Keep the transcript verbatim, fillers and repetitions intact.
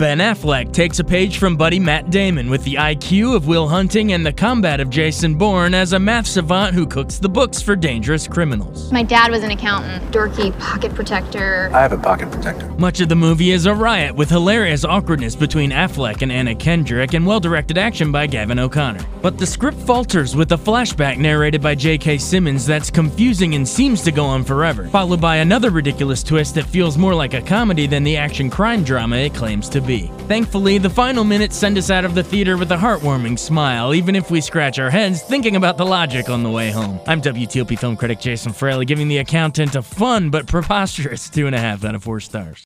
Ben Affleck takes a page from buddy Matt Damon with the I Q of Will Hunting and the combat of Jason Bourne as a math savant who cooks the books for dangerous criminals. My dad was an accountant. Dorky pocket protector. I have a pocket protector. Much of the movie is a riot with hilarious awkwardness between Affleck and Anna Kendrick and well-directed action by Gavin O'Connor. But the script falters with a flashback narrated by J K Simmons that's confusing and seems to go on forever, followed by another ridiculous twist that feels more like a comedy than the action crime drama it claims to be. Thankfully, the final minutes send us out of the theater with a heartwarming smile, even if we scratch our heads thinking about the logic on the way home. I'm W T O P film critic Jason Fraley, giving The Accountant a fun but preposterous two and a half out of four stars.